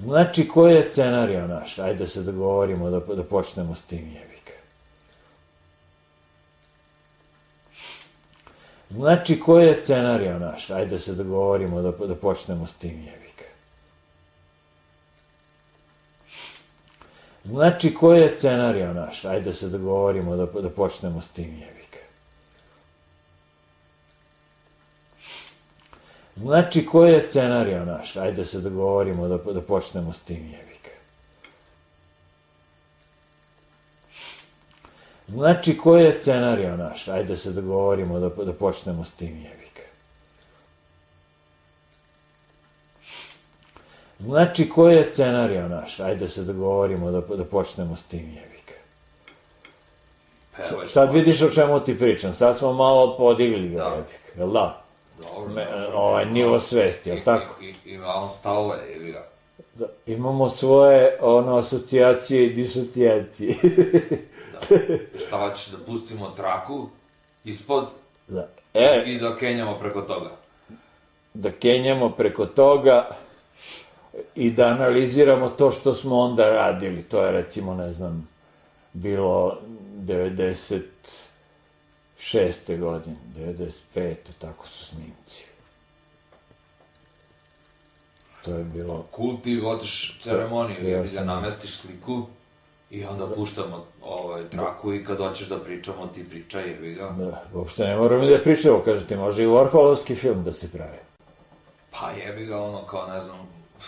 Znači, koji je scenario naš? Ajde se dogovorimo da počnemo s tim, jebika. Znači, koji je scenario naš? Ajde se dogovorimo da počnemo s tim, jebika. Znači, koji je scenario naš? Ajde se dogovorimo da počnemo s tim, jebika. Znači, koji je scenario naš? Ajde se dogovorimo da počnemo s tim, jebika. Znači, koji je scenario naš? Ajde se dogovorimo da počnemo s tim, jebika. Znači, koji je scenario naš? Ajde se dogovorimo da počnemo s tim, jebika. Sad vidiš o čemu ti pričam, sad smo malo podigli ga, jebika, jel da? Nivo svesti, jel tako? Imamo stavove, jebi ga. Imamo svoje, asocijacije i disocijacije. Šta hoćeš da pustimo traku ispod i da kenjamo preko toga? Da kenjamo preko toga i da analiziramo to što smo onda radili. To je, recimo, ne znam, bilo 96. godine, 95. tako su snimci. To je bilo... Cool, ti otiš ceremoniju, da namestiš sliku i onda puštamo traku i kad hoćeš da pričamo, ti pričaj, jebi ga. Da, uopšte ne moramo da pričamo, kažete, može i Warholovski film da se pravi. Pa jebi ga, kao, ne znam...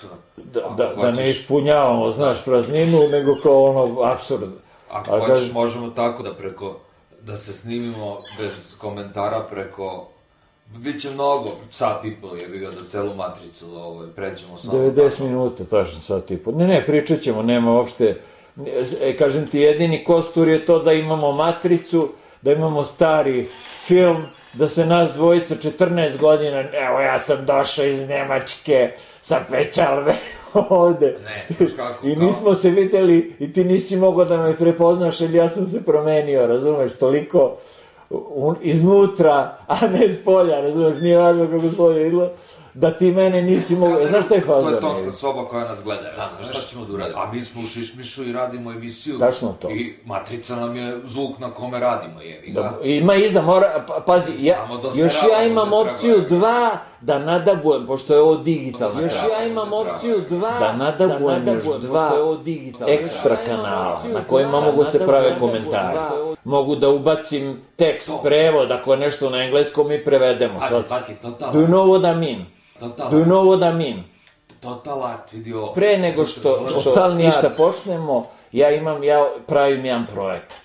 Da ne ispunjavamo, znaš, prazninu, nego kao apsurd. Ako hoćeš, možemo tako da se snimimo bez komentara preko... Biće mnogo, sat i pol, jebi ga, da celu matricu pređemo samo... 90 minuta, tačno, sat i pol. Ne, pričat ćemo, nema uopšte... Kažem ti, jedini kostur je to da imamo matricu, da imamo stari film, da se nas dvojica 14 godina, evo ja sam došao iz Nemačke, sa pečalve ovde. Ne, znaš kako, I nismo se videli i ti nisi mogao da me prepoznaš, jer ja sam se promenio, razumeš, toliko iznutra, a ne s polja, razumeš, nije važno kako s polja izgleda, da ti mene nisi mogao, znaš šta je fazor? To je tonska soba koja nas gleda, znaš šta ćemo da uradimo? A mi smo u Šišmišu i radimo emisiju. Tačno to. I matrica nam je zvuk na kome radimo, jevi ga. Ima iza, pazi, još ja imam opciju 2 da nadabujem, pošto je ovo digitalna. Još ja imam opciju 2 da nadabujem još 2 ekstra kanala na kojima mogu se prave komentari. Mogu da ubacim tekst, prevod, ako je nešto na engleskom i prevedemo. Pazi, total. Do you know what I mean? Do you know what I mean? Total art, vidi ovo. Pre nego što totalni ništa počnemo, ja pravim jedan projekat.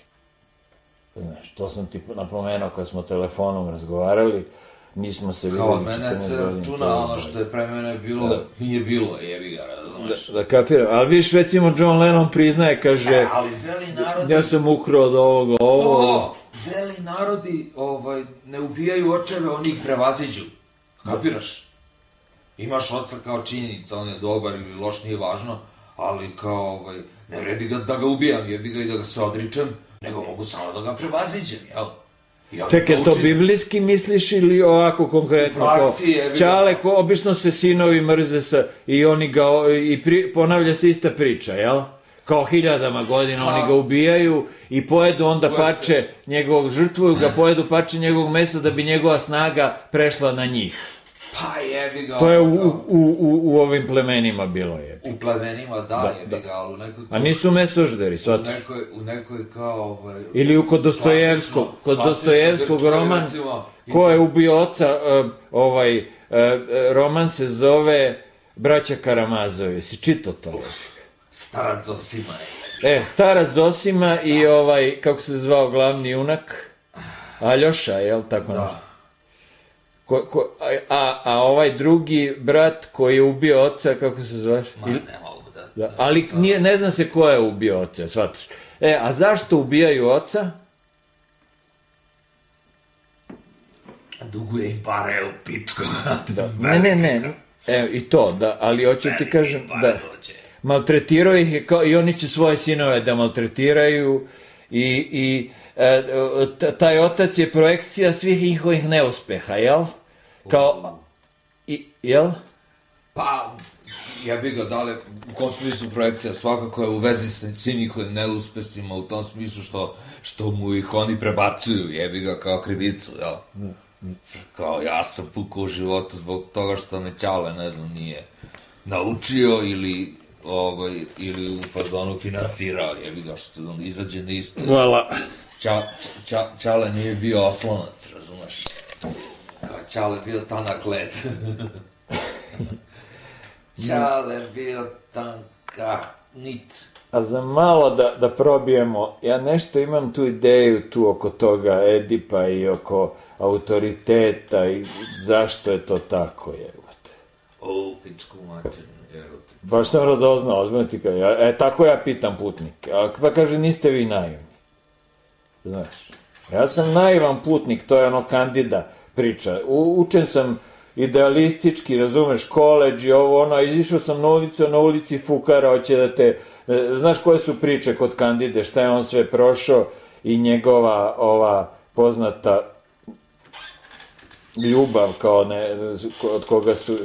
Znaš, to sam ti napomenuo kad smo telefonom razgovarali, nismo se videli 14 godina. Kao mene se računa ono što je pre mene bilo, nije bilo, jebi ga, razumeš? Da kapiram, ali viš, recimo, John Lennon priznaje, kaže... Ali zreli narodi... Ja sam ukrao od ovoga, ovo... Zreli narodi ne ubijaju očeve, oni ih prevaziđu. Kapiraš? Imaš oca kao činjenica, on je dobar ili loš, nije važno, ali kao, ne vredi da ga ubijam, jebi ga i da ga se odričem, nego mogu samo da ga prevaziđem, jel? Čekaj, to biblijski misliš ili ovako konkretno? U praksi je... Čale, obično se sinovi mrze i oni ga, i ponavlja se ista priča, jel? Kao 1000 godina oni ga ubijaju i pojedu onda parče njegovog, žrtvuju ga, pojedu parče njegovog mesa da bi njegova snaga prešla na njih. Pa jebi ga... To je u ovim plemenima bilo, jebi. U plemenima, da, jebi ga, ali u nekoj... A nisu mesožderi, shvataš? U nekoj kao... Ili kod Dostojevskog roman, ko je ubio oca, roman se zove Braća Karamazovi, si čitao to, jebi? Starac Zosima je. Starac Zosima i kako se zvao glavni junak? Aljoša, jel tako nešto? A ovaj drugi brat koji je ubio oca, kako se zoveš? Ma, ne mogu da... Ali ne zna se ko je ubio oca, shvataš? A zašto ubijaju oca? Duguje im pare u pičku. Ne, i to, ali hoću ti kažem da maltretirao ih i oni će svoje sinove da maltretiraju i taj otac je projekcija svih njihovih neuspeha, jel? Jel? Pa, jebi ga, da li, u kom smislu projekcija, svakako je u vezi sa svim njihovim neuspesima, u tom smislu što mu ih oni prebacuju, jebi ga, kao krivicu, jel? Kao, ja sam pukao u životu zbog toga što me Ćale, ne znam, nije naučio ili u fazonu finansirao, jebi ga, što on izađe na isto. Hvala. Ćale nije bio oslonac, razumeš? Kao Ćale bio tanak led. Ćale bio tanka nit. A za malo da probijemo, ja nešto imam tu ideju tu oko toga Edipa i oko autoriteta i zašto je to tako, jebote. O, pičku materinu, jebote. Baš sam radoznao, ozbiljno ti kaže, tako ja pitam putnike, pa kaže, niste vi naivni. Znaš, ja sam naivan putnik, to je ono Kandida priča, učen sam idealistički, razumeš, koledž i ovo, ono, izišao sam na ulicu, na ulici fukara, hoće da te, znaš koje su priče kod Kandide, šta je on sve prošao i njegova, ova poznata ljubav, kao ne, od koga su,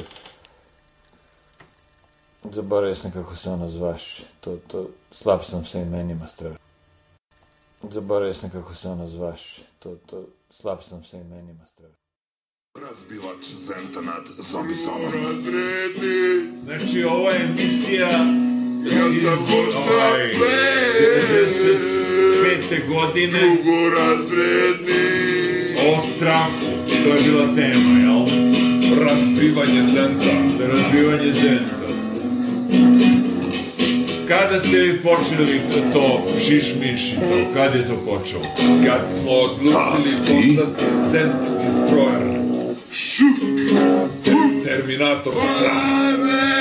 zaboravio sam kako se ona zvaš, slab sam sa imenima strava. Zaboravio sam kako se ona zvaš, slab sam sa imenima strava. Razbilač Zenta nad Zombizonom. Znači, ova emisija iz 95. godine o strahu, to je bila tema, jel? Razbivanje Zenta. Razbivanje Zenta. Kada ste vi počeli to šišmiš i to? Kad je to počelo? Kad smo odlučili postati Zent Destroyer. Terminator strah.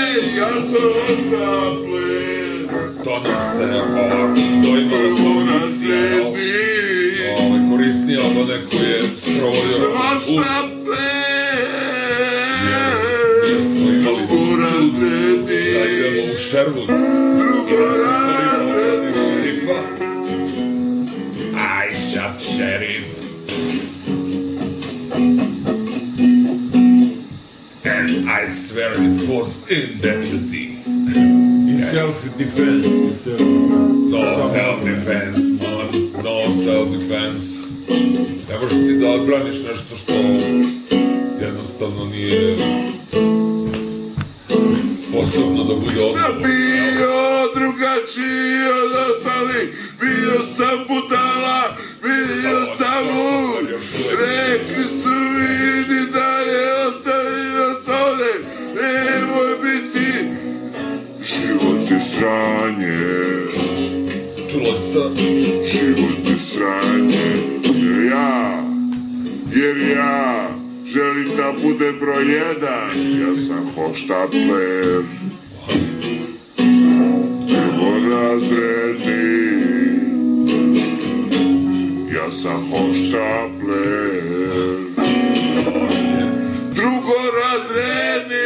To nam se doimala komisija, koristnija od one koju je sprovodio jer smo imali čud da idemo u Sherwood i da se borimo protiv šerifa. I shot sheriff. And I swear it was in deputy. In self-defense. No self-defense, man. No self-defense. Ne možeš ti da odbraniš nešto što jednostavno nije sposobno da bude odgovorno. Sam bio drugačiji od ostalih, bio sam budala, vidio sam mu, rekli su vidi dalje, ostavi nas ovde, nemoj biti. Život je sranje. Čulo ste? Život je sranje, jer ja želim da budem broj 1, ja sam hoštapler, prvorazredni, ja sam hoštapler, drugorazredni,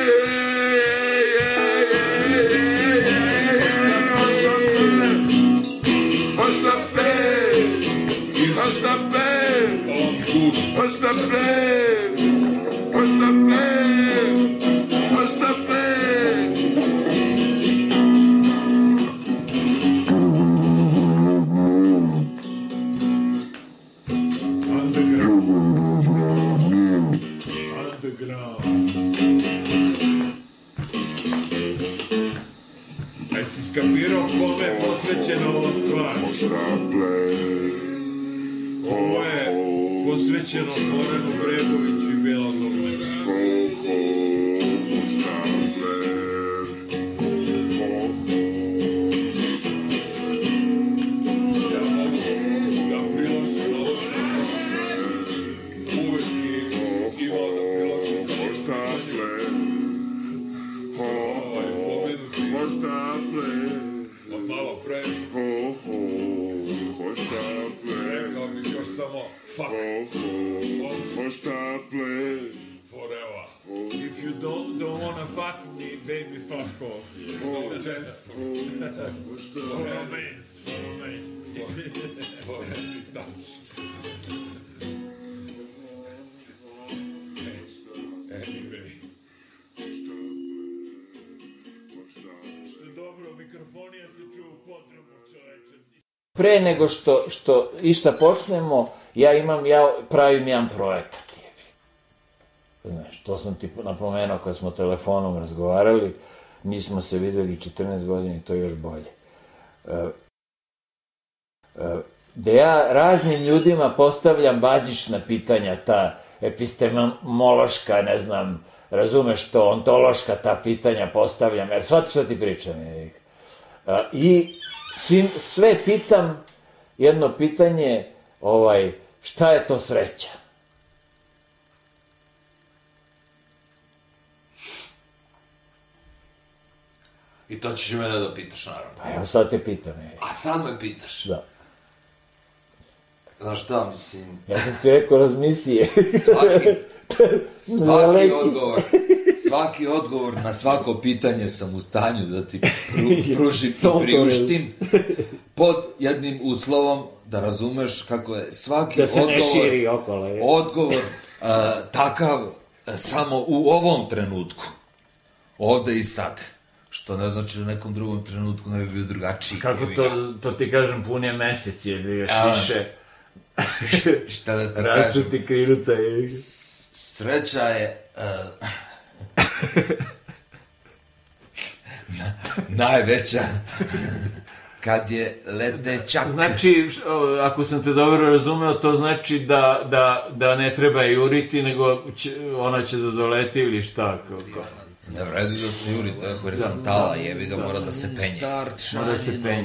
hoštapler, Jesi skapirao kome je posvećena ova stvar? Ovo je posvećeno Goranu Bregoviću i Bela Dogmana. Ja mogu da priložim ovo što sam uvek imao da priložim kao pomenuti od malo pre. Rekao mi još samo fuck off forever. If you don't wanna fuck me, baby, fuck off. No chance For romance. for any touch. Anyway. pre nego što išta počnemo, ja pravim jedan projekat. Znaš, to sam ti napomenuo kad smo telefonom razgovarali, mi smo se videli 14 godina i to još bolje. Da ja raznim ljudima postavljam bazična pitanja, ta epistemološka, ne znam, razumeš to, ontološka ta pitanja postavljam, jer shvati što ti pričam. I sve pitam, jedno pitanje, šta je to sreća? I to ćeš mene da pitaš, naravno. Pa evo sad te pitam. A sad me pitaš? Da. Znaš šta, mislim... Ja sam ti rekao, razmisli. Svaki odgovor na svako pitanje sam u stanju da ti pružim i priuštim pod jednim uslovom da razumeš kako je svaki odgovor takav samo u ovom trenutku. Ovde i sad. Što ne znači da u nekom drugom trenutku ne bi bio drugačiji. Kako to ti kažem, pun je mesec, je bi još više... Šta da ti rastu kažem? Ti kriluca i... Sreća je... najveća kad je letećak. Znači, ako sam te dobro razumeo, to znači da ne treba juriti, nego ona će da doleti ili šta? Ne vredi da se juri, to je horizontala, jebi ga, mora da se penje. Mora da se penje.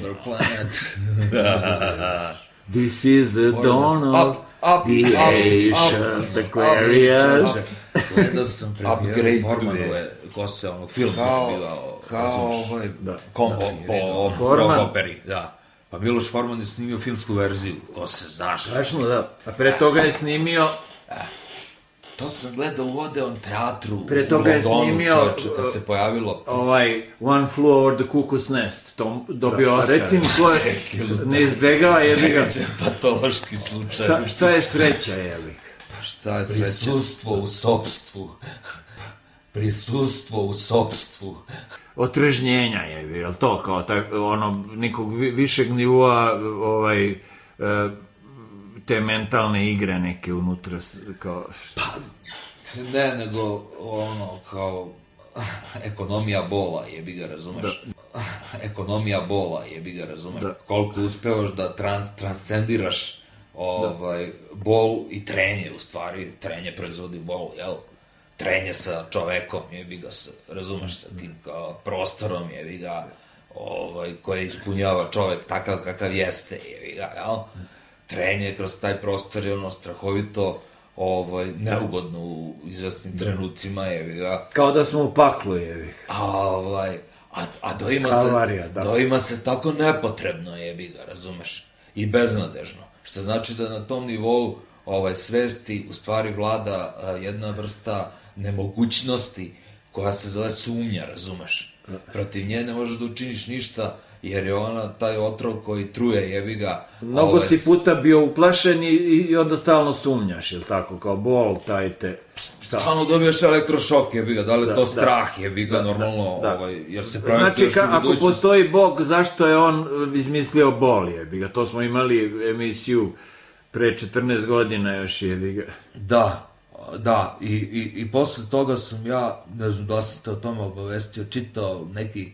This is the dawn of the ancient Aquarius. Gledao sam premijer Formanove kose, onog filma je bio, komči, rock operi, da. Pa Miloš Forman je snimio filmsku verziju, ko se znaš. Strašno, da. A pre toga je snimio... To sam gledao u Odeon teatru, pre toga je snimio, kad se pojavilo... One Flew Over the Cuckoo's Nest, to dobio Oscar. Recimo, ko je ne izbegava, jebi ga... Patološki slučaj. Šta je sreća, jebi? Šta je sreća? Prisustvo u sopstvu. Prisustvo u sopstvu. Otrežnjenja, jebi, je li to kao nekog višeg nivoa, te mentalne igre neke unutra, kao... Pa, ne, nego kao ekonomija bola, jebi ga, razumeš? Ekonomija bola, jebi ga, razumeš? Koliko uspevaš da transcendiraš bol i trenje, u stvari, trenje proizvodi bol, jel? Trenje sa čovekom, jebi ga, razumeš, sa tim kao prostorom, jebi ga, koje ispunjava čovek takav kakav jeste, jebi ga, jel? Trenje kroz taj prostor je strahovito neugodno u izvestnim trenucima, jebi ga. Kao da smo u paklu, jebi. A doima se tako nepotrebno, jebi ga, razumeš? I beznadežno. Što znači da na tom nivou svesti u stvari vlada jedna vrsta nemogućnosti koja se zove sumnja, razumeš? Protiv nje ne možeš da učiniš ništa, jer je ona taj otrov koji truje, jebi ga... Mnogo si puta bio uplašen i onda stalno sumnjaš, ili tako, kao bol, taj te... Stalno dobijaš elektrošok, jebi ga, da li je to strah, jebi ga, normalno, jer se pravi... Znači, ako postoji Bog, zašto je on izmislio bol, jebi ga? To smo imali emisiju pre 14 godina još, jebi ga. Da, i posle toga sam ja, ne znam da sam te o tome obavestio, čitao neki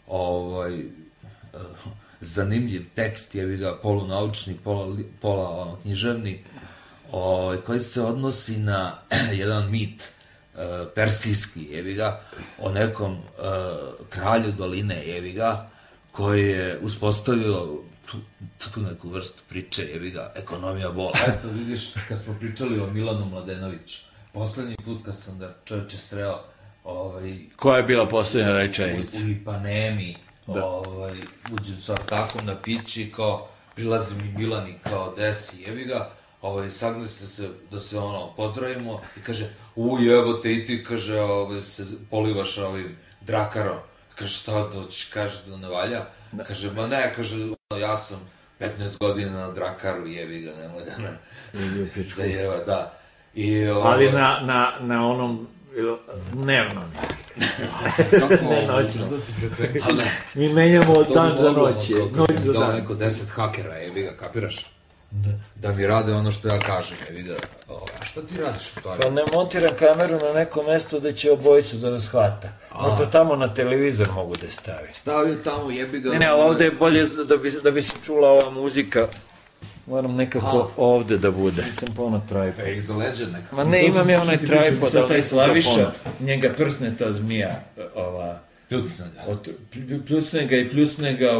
zanimljiv tekst, jebi ga, polunaučni, pola književni, koji se odnosi na jedan mit persijski, jebi ga, o nekom kralju doline, jebi ga, koji je uspostavio tu neku vrstu priče, jebi ga, ekonomija bola. Eto, vidiš, kad smo pričali o Milanu Mladenoviću, poslednji put kad sam ga čovječe sreo, koja je bila poslednja rečenica? U Ipanemi, uđem sa takom na pići, kao, prilazi mi Milan i kao, desi, jebi ga, sagnese se da se, pozdravimo i kaže, jebote, i ti, kaže, se polivaš ovim drakarom. Kaže, šta doći, kaže, da ne valja? Kaže, ma ne, kaže, ja sam 15 godina na drakaru, jebi ga, nemoj da me zajeva, da. Ali na onom dnevno mi. Ne noćno. Mi menjamo od dan za noć. Noć za dan. Da neko 10 hakera, jebi ga, kapiraš? Da mi rade ono što ja kažem, jebi ga. A šta ti radiš u stvari? Pa ne montiram kameru na neko mesto da će obojicu da nas hvata. Možda tamo na televizor mogu da stavi. Stavio tamo, jebi ga. Ne, ali ovde je bolje da bi se čula ova muzika. Moram nekako ovde da bude. Nisam pono tripod. Iza leđa nekako. Ma ne, imam ja onaj tripod, ali taj Slaviša, njega prsne ta zmija, ova... Pljucne ga i pljucne ga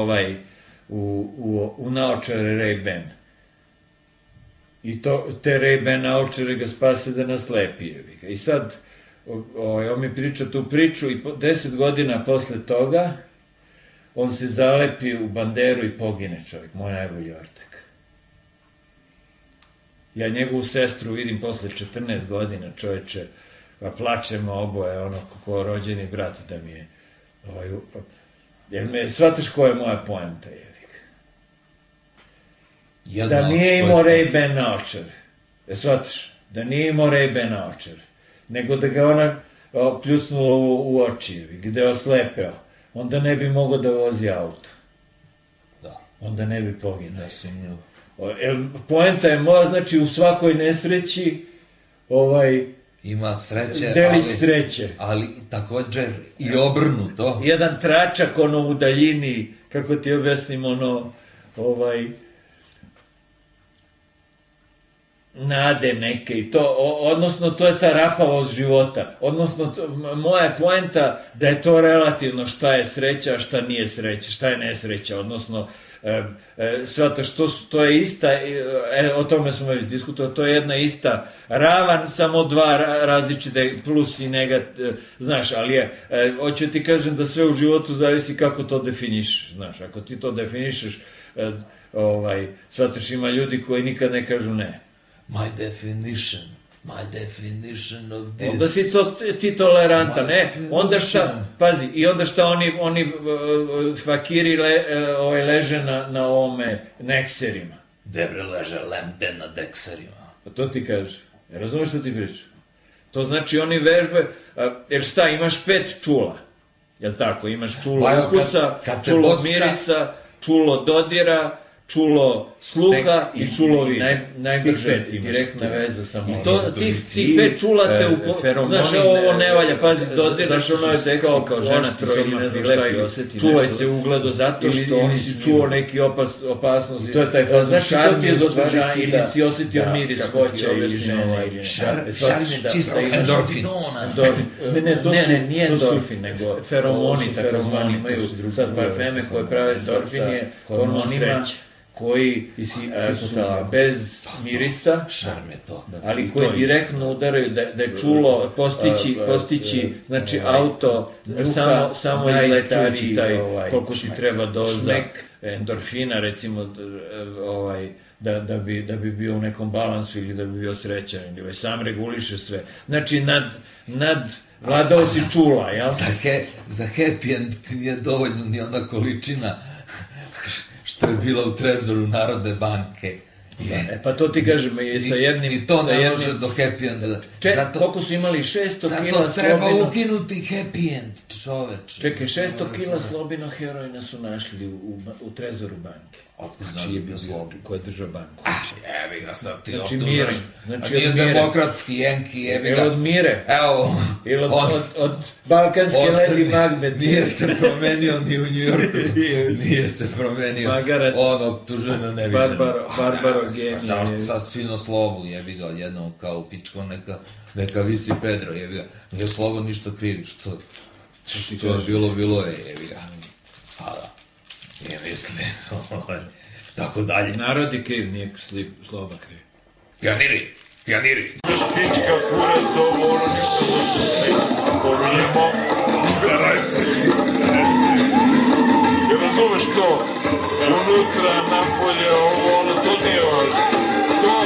u naočare Ray-Ban. I te Ray-Ban naočare ga spase da nas lepi. I sad, on mi priča tu priču i 10 godina posle toga, on se zalepi u banderu i pogine čovjek, moj najbolji ortak. Ja njegovu sestru vidim posle 14 godina, čoveče, pa plačemo oboje, ono, kako rođeni brat da mi je, jer me, shvataš koja je moja poenta, jevik? Da nije imao Ray-Ban naočare, shvataš? Da nije imao Ray-Ban naočare, nego da ga ona pljucnula u oči, jevik, gde je oslepeo, onda ne bi mogao da vozi auto. Da. Onda ne bi poginuo. Ja sam nju. Poenta je moja, znači u svakoj nesreći ima sreće, delić sreće. Ali također i obrnuto. Jedan tračak u daljini, kako ti objasnim, nade neke i to, odnosno to je ta rapavost života. Odnosno, moja je poenta da je to relativno šta je sreća, a šta nije sreća, šta je nesreća, odnosno shvataš, to je ista, o tome smo već diskutovali, to je jedna ista ravan, samo dva različite plus i negativ, znaš, ali hoću ti kažem da sve u životu zavisi kako to definišeš, znaš, ako ti to definišeš, shvataš, ima ljudi koji nikad ne kažu ne. My definition of this. Onda si ti tolerantan, ne? Onda šta, pazi, i onda šta oni fakiri leže na ovome, nekserima. Debre leže lemde na dekserima. Pa to ti kaže. Razumeš što ti priča? To znači oni vežbe, jer šta, imaš 5 čula, jel tako? Imaš čulo ukusa, čulo mirisa, čulo dodira, čulo sluha i čulo vida. Najbrže direktna veza sa mozgom. I to, tih 5 čula te znaš, ovo ne valja, pazi, znaš, ono je kao žena trojni, ne znam šta je, čuvaj se ugledo zato što ili si čuo neki opasnost. To je taj fazon šarmi, ili si osetio miris voća ili žene. Šarmi čisto endorfin. Ne, nije endorfin, nego feromoni, takozvani, imaju sad parfeme koje prave endorfin je hormonima koji bez mirisa, ali koji direktno udaraju da je čulo postići, znači auto samo izlečući taj koliko ti treba doza endorfina, recimo, da bi bio u nekom balansu ili da bi bio srećan, ili sam reguliše sve. Znači, vladao si čula, jel? Za happy end ti nije dovoljno ni ona količina što je bila u trezoru Narodne banke. Pa to ti kažem, sa jednim... I to ne može do happy enda. Koliko su imali 600 kila slobino... Zato treba ukinuti happy end, čoveč. Čekaj, 600 kila slobino heroina su našli u trezoru banke. Otkud znaš je bio slobin? Ko je držao banku? Jebi ga sad ti optužaš. Nije demokratski, jenki, jebi ga. Ili od mire. Evo. Ili od balkanske Lady Magnet. Nije se promenio ni u Njujorku. Nije se promenio. On optuženo neviđeno. Barbaro genije. Sad svino slobu, jebi ga, odjednom kao u pičko neka visi Pedro, jebi ga. Nije slobo ništa krivi, što je bilo je, jebi ga. Pa da. Nije mislim, tako dalje. Narod je kriv, nije sloba kriv. Pioniri! Špička, kurac, ovo, ono, ništa pominjemo. Za rajfašist, ne smije. Razumeš to? Unutra, napolje, ovo, ono, to nije važno. To,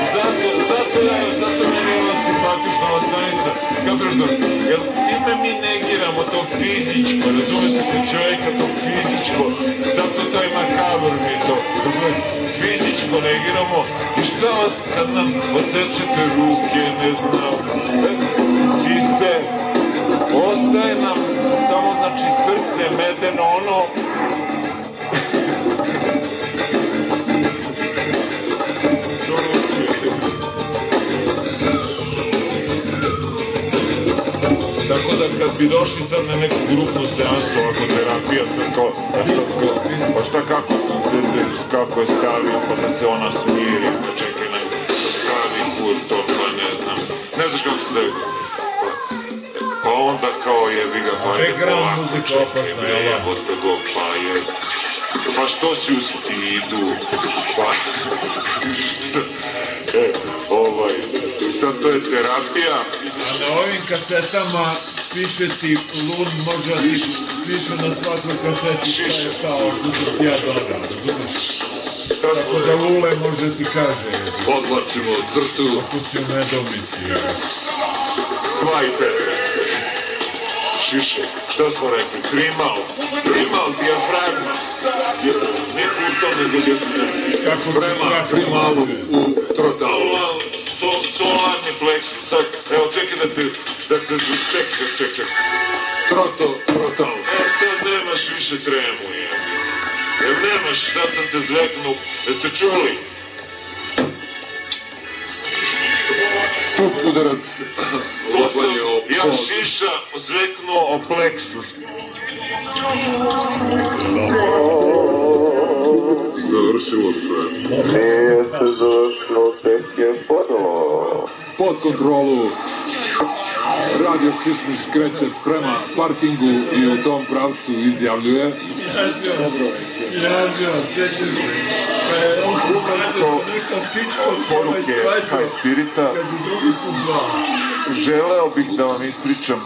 zato meni je ovo simpatična ostanica. Kapiraš da, jer time mi negiramo to fizičko, razumete te čovjeka, to fizičko, zato taj makabr mi to, razumete, fizičko negiramo i šta kad nam odsečete ruke, ne znam, sisi, medeno ono. Do Rusije. Tako da kad bi došli sad na neku grupnu seansu, ovako terapija, sad kao, pa šta kako je stavio, pa da se ona smiri, pa čekaj na stavi kurto, pa ne znam kako se da je, pa onda kao jebi ga, pa je polako, čekaj bre, jebote go, pa je, pa što si u stidu, pa, sad to je terapija. A na ovim kasetama piše ti Lun, može da ti piše na svakoj kaseti šta je stao, što ti ja dodam, razumeš? Tako da Lule može ti kaže. Odlačimo crtu. Ako si u nedomici. 2 i 15. Šiše, šta smo rekli? Primal, dijafragma. Ne puto, nego dijafragma. Primalu u trotalu. Solarni pleksus, sad, evo čekaj da te čekaj. Trotal. Sad nemaš više tremu, jer nemaš, sad sam te zveknuo, jeste čuli? Puk udarac, lopanje o pod. Ja šiša zveknuo o pleksus. Završilo se. Nije se završilo, tek je ponovo. Pod kontrolu Radio Šišmiš kreće prema parkingu i u tom pravcu izjavljuje. Jažo, sjećaš se. On se svađa sa nekom pičkom svoj svađa. Kaj spirita. Kad je drugi put zvao. Želeo bih da vam ispričam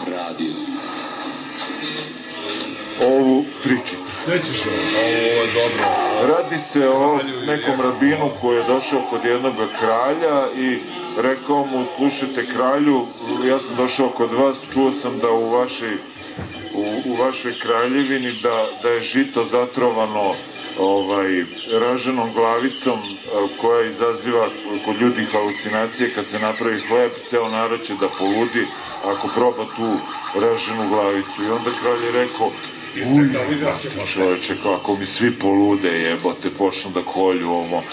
ovu pričicu. Sjećaš ovo? Ovo je dobro. Radi se o nekom rabinu koji je došao kod jednog kralja i rekao mu, slušajte kralju, ja sam došao kod vas, čuo sam da u vašoj kraljevini da je žito zatrovano raženom glavicom koja izaziva kod ljudi halucinacije. Kad se napravi hleb, ceo narod će da poludi ako proba tu raženu glavicu. I onda kralj je rekao, čoveče, kako mi svi polude, jebote, počnu da kolju ovo.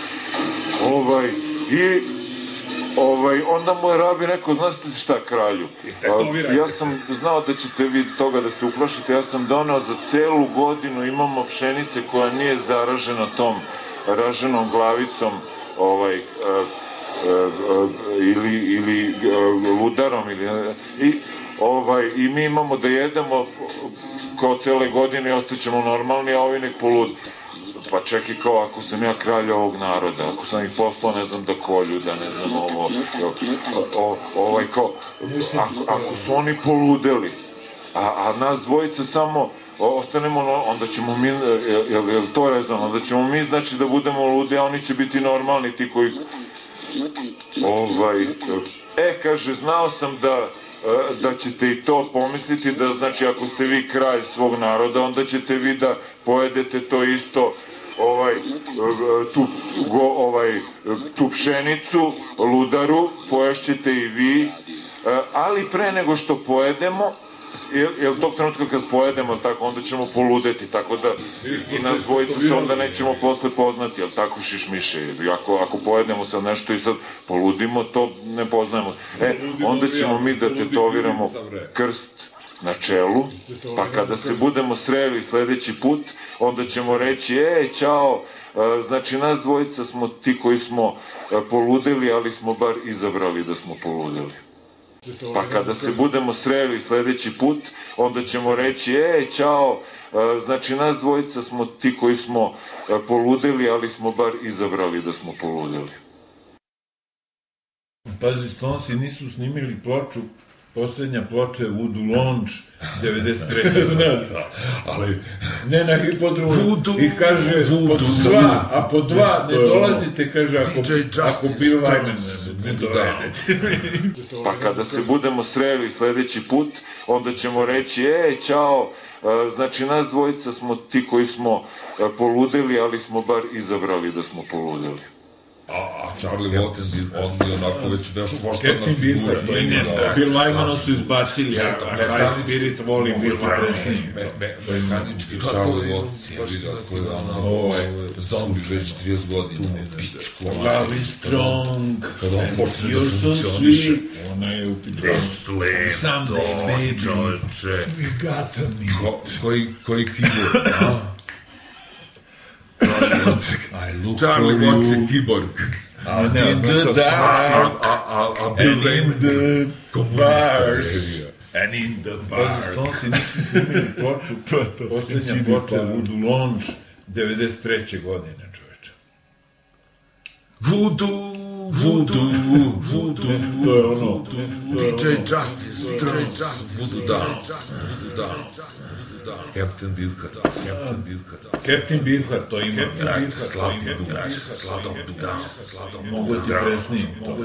Onda mu je rabi rekao, znate šta kralju, ja sam znao da ćete vi toga da se uplašite, ja sam donao za celu godinu, imamo pšenice koja nije zaražena tom raženom glavicom, ili ludarom, i mi imamo da jedemo kao cele godine i ostaćemo normalni, a ovi nek polud. Pa čekaj, kao ako sam ja kralj ovog naroda, ako sam ih poslao, ne znam, da kolju, da ne znam ako su oni poludeli, a nas dvojica samo ostanemo, onda ćemo mi, je li to rezano, onda ćemo mi, znači, da budemo ludi, a oni će biti normalni, ti koji, kaže, znao sam da ćete i to pomisliti, da znači ako ste vi kralj svog naroda, onda ćete vi da pojedete to isto, tu pšenicu, ludaru, poješćete i vi, ali pre nego što pojedemo, jer tog trenutka kad pojedemo, tako, onda ćemo poludeti, tako da i nas dvojica se onda nećemo posle poznati, jel tako, šišmiše, ako pojedemo sad nešto i sad poludimo, to ne poznajemo. Onda ćemo mi da tetoviramo krst na čelu, pa kada se budemo sreli sledeći put, onda ćemo reći, ćao, znači nas dvojica smo ti koji smo poludeli, ali smo bar izabrali da smo poludeli. Pa kada se budemo sreli sledeći put, onda ćemo reći, ćao, znači nas dvojica smo ti koji smo poludeli, ali smo bar izabrali da smo poludeli. Pazi, Stonesi nisu snimili ploču, poslednja ploča je Voodoo Lounge, 93. Ali ne na hipodromu i kaže po dva ne dolazite, kaže, ako Bill Wyman ne dovedete. Pa kada se budemo sreli sledeći put, onda ćemo reći, ćao, znači nas dvojica smo ti koji smo poludeli, ali smo bar izabrali da smo poludeli. A Charlie Watts, on je onako već poštana figura. Bill Wymana su izbacili, a High Spirit volim Bill Presney. Mehanički Charlie Watts je vidio koji je ono zombi već 30 godina. Love is strong, and you're so sweet. Ona je u pitanju. Someday, baby, we gotta meet. Koji keyboard, a? Charlie Watts je keyboard. Out in the dark, and in the bars, and in the bars. Stonci nisu snimili ploču, posljednja ploča je Voodoo Lounge, 93. godine, čoveče. Voodoo. To je ono... DJ Justice, Voodoo Dance. Captain Beefheart, to ima. Slapi dugač. Mogu ti presnim.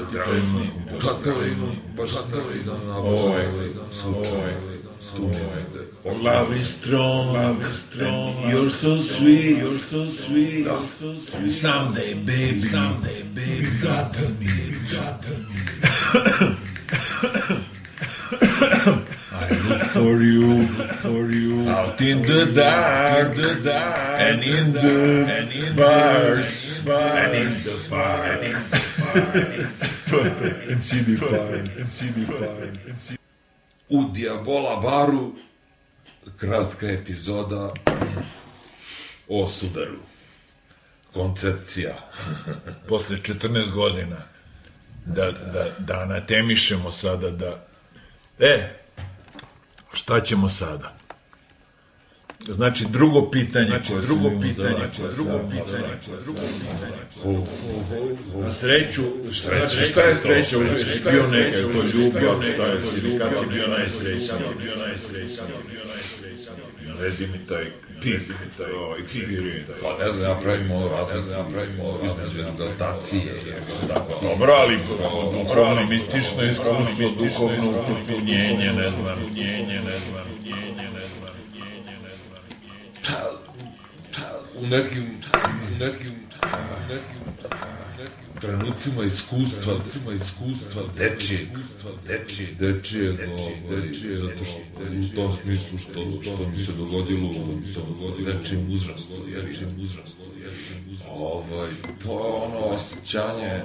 Baš Love is strong, and you're so sweet. Someday, baby, we gotta meet. I look for you, out in the dark, and in the bars, and in the fire, and CD fire. U Diabola baru kratka epizoda o sudaru. Koncepcija. Posle 14 godina da anatemišemo sada da... šta ćemo sada? Znači, drugo pitanje. Na sreću, šta je sreća? Bio neka, je to ljubav, šta je, kad si bio najsrećniji? Redi mi taj pik, taj experience. Pa ne znam, ja pravim ovo između egzaltacije i egzaltacije. Dobro, ali duhovno, mistično iskustvo, duhovno upotpunjenje, ne znam. U nekim trenucima iskustva, dečije, zato što u tom smislu što mi se dogodilo u dečijim uzrastu. To je ono osjećanje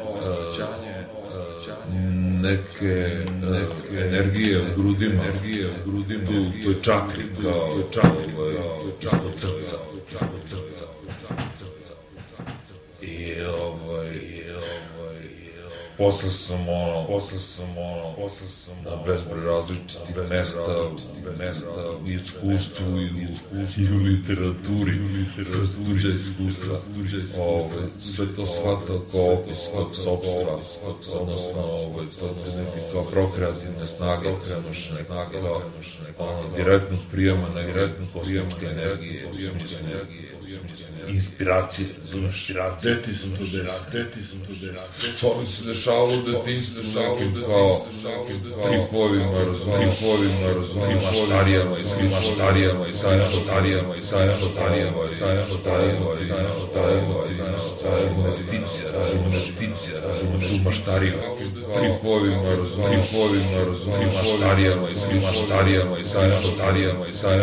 neke energije u grudima, to je čakri, kao ispod srca. I posle sam na bezbroj različitih mesta i iskustvu i u literaturi, kroz tuđe iskustva. Sve to shvatao kao opis tog sopstva, odnosno to je neki kao prokreativne snage, direktnog prijema kosmičke energije, u smislu inspiracije, Gde ti se to desi? To mi se dešavalo u detinjstvu nekim kao tripovima, maštarijama i sajštarijama investicija, tu maštariju, tripovima, maštarijama i sajštarijama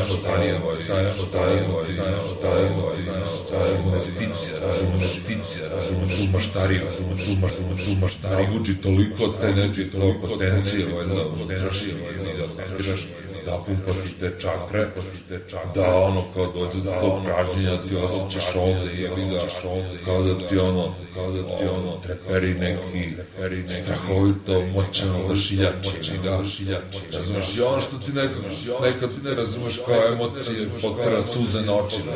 investicija, tu maštariju, nabuđi toliko te neke potencije, valjda, unutrašnje, da kapiraš, napumpati te čakre, da ono, kao dođe do tog pražnjenja, ti osjećaš ovde, jebiga, kao da ti ono, treperi neki strahovito moćano da šiljači, razumeš, i ono što ti nekad ne razumeš kao emocije, potera suze na očima,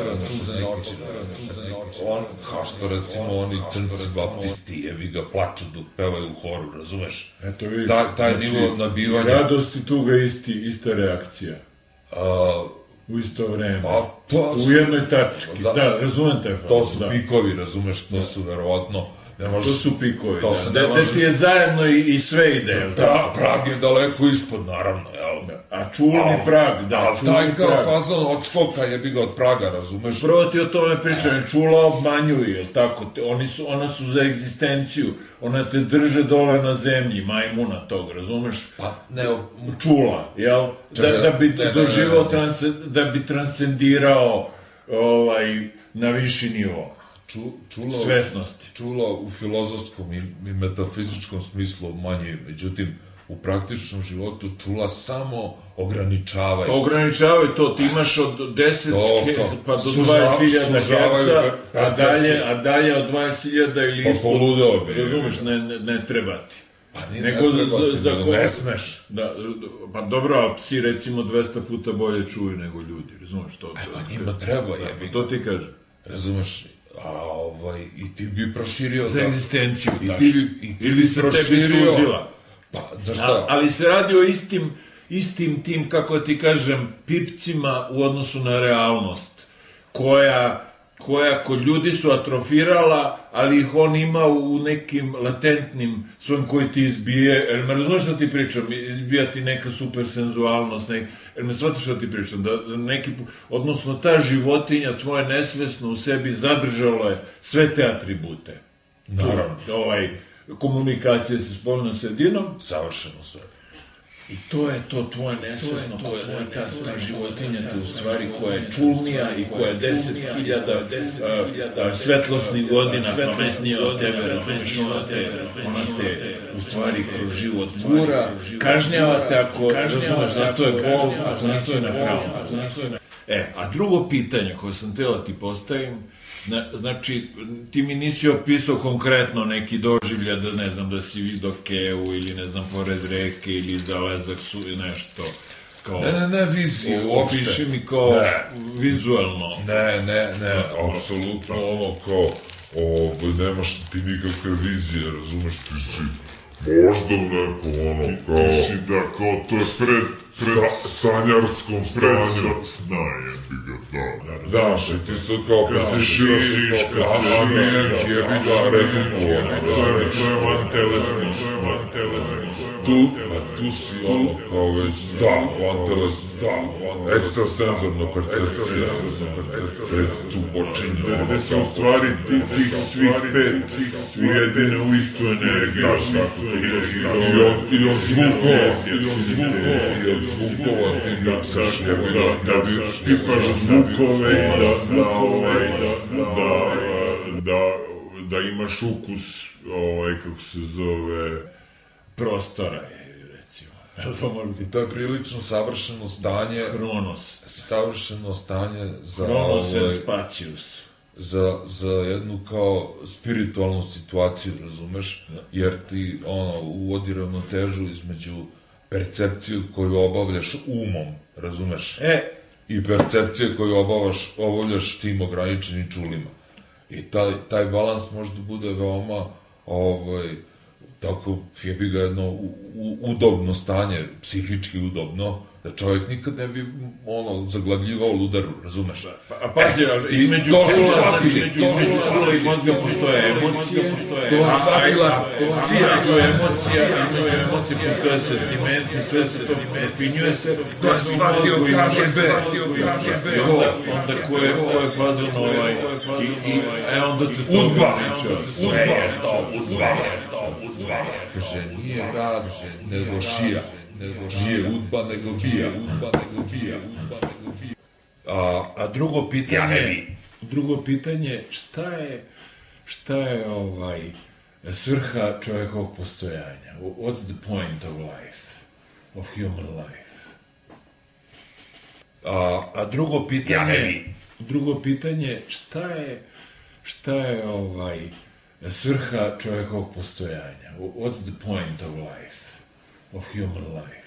on, kao što recimo oni crnci baptisti, jebiga, plaču dok pevaju u horu, razumeš, taj nivo nabivanja. Radost i tuga ista reakcija. U isto vreme. U jednoj tački. Da, razumem te. To su pikovi, razumeš, to su verovatno... To su pikovi, da ti je zajedno i sve ide. Prag je daleko ispod, naravno, jel? A čulni prag, da, ali taj kao fazon od skoka jebi ga od praga, razumeš? Prvo ti o tome pričam, čula obmanjuju, jel tako? Ona su za egzistenciju, ona te drže dole na zemlji, majmuna tog, razumeš? Pa, ne... Čula, jel? Da bi doživao, da bi transcendirao na viši nivo. Svesnosti. Čula u filozofskom i metafizičkom smislu obmanjuju, međutim, u praktičnom životu čula samo ograničavaju. Ograničavaju to, ti imaš od 10 pa do 20.000 herca, a dalje od 20.000 ili ispod. Pa poludeo bi. Razumeš, ne treba ti. Pa ne treba ti, ne smeš. Pa dobro, ali psi recimo 200 puta bolje čuju nego ljudi, razumeš to? Pa njima treba, jebi. To ti kaže. Razumeš, i ti bi proširio... Za egzistenciju, tako. Ili se tebi suzila. Pa, zašto? Ali se radi o istim tim, kako ti kažem, pipcima u odnosu na realnost, koja kod ljudi su atrofirala, ali ih on ima u nekim latentnim svojim koji ti izbije, jer me razumeš što ti pričam, izbija ti neka supersenzualnost, jer me shvataš što ti pričam, da neki, odnosno ta životinja tvoje nesvesno u sebi zadržala je sve te atribute. Naravno. Komunikacije sa spoljnom sredinom. Savršeno sve. I to je to tvoje nesvesno, ta životinja te u stvari koja je čulnija i koja je 10.000 svetlosnih godina pametnija od tebe, razumiješ, ona te u stvari kroz život gura, kažnjava te ako, razumiješ, zato je bol, ako nisi na pravom. A drugo pitanje koje sam teo da ti postavim, znači, ti mi nisi opisao konkretno neki doživlja, da ne znam, da si vidio kevu ili ne znam, pored reke ili zalezak su i nešto. Ne, viziju, uopšte. Opiši mi kao vizualno. Ne, apsolutno ono kao, nemaš ti nikakve vizije, razumeš, ti si možda u nekom ono kao... Ti si da kao to je pred sanjarskom stanju. Sna jebi ga, da. Da, ti sad kao kad se širiš, kad se širiš, jebi ga, redukovano. To je van telesno. Tu si ono kao već, van telesno, ekstrasenzorna percepcija. Tu počinje ono kao... Da se u stvari tih svih pet ujedine u istu energiju. I od zvukova ti miksaš, da bi pipaš zvukove i da imaš ukus, kako se zove, prostora, recimo. I to je prilično savršeno stanje. Hronos. Savršeno stanje za... Hronos and Spacius. Za jednu kao spiritualnu situaciju, razumeš? Jer ti, uvodi ravnotežu između percepciju koju obavljaš umom, razumeš? I percepcije koju obavljaš tim ograničenim čulima. I taj balans može da bude veoma, tako, jebi ga jedno udobno stanje, psihički udobno, da čovjek nikad ne bi, zaglavljivao ludaru, razumeš? A pazi, između čula i mozga postoje emocije, to je shvatila emocija, imaju emocije, postoje sentimenti, sve se to propinjuje se, to je shvatio KGB, onda ko je fazon onda te to udba, sve je to udba. Kaže, nije rad, nego šija. Nije udba, nego bija. A drugo pitanje, šta je svrha čovjekovog postojanja? What's the point of life? Of human life? A drugo pitanje, šta je svrha čovjekovog postojanja? What's the point of life? Of human life?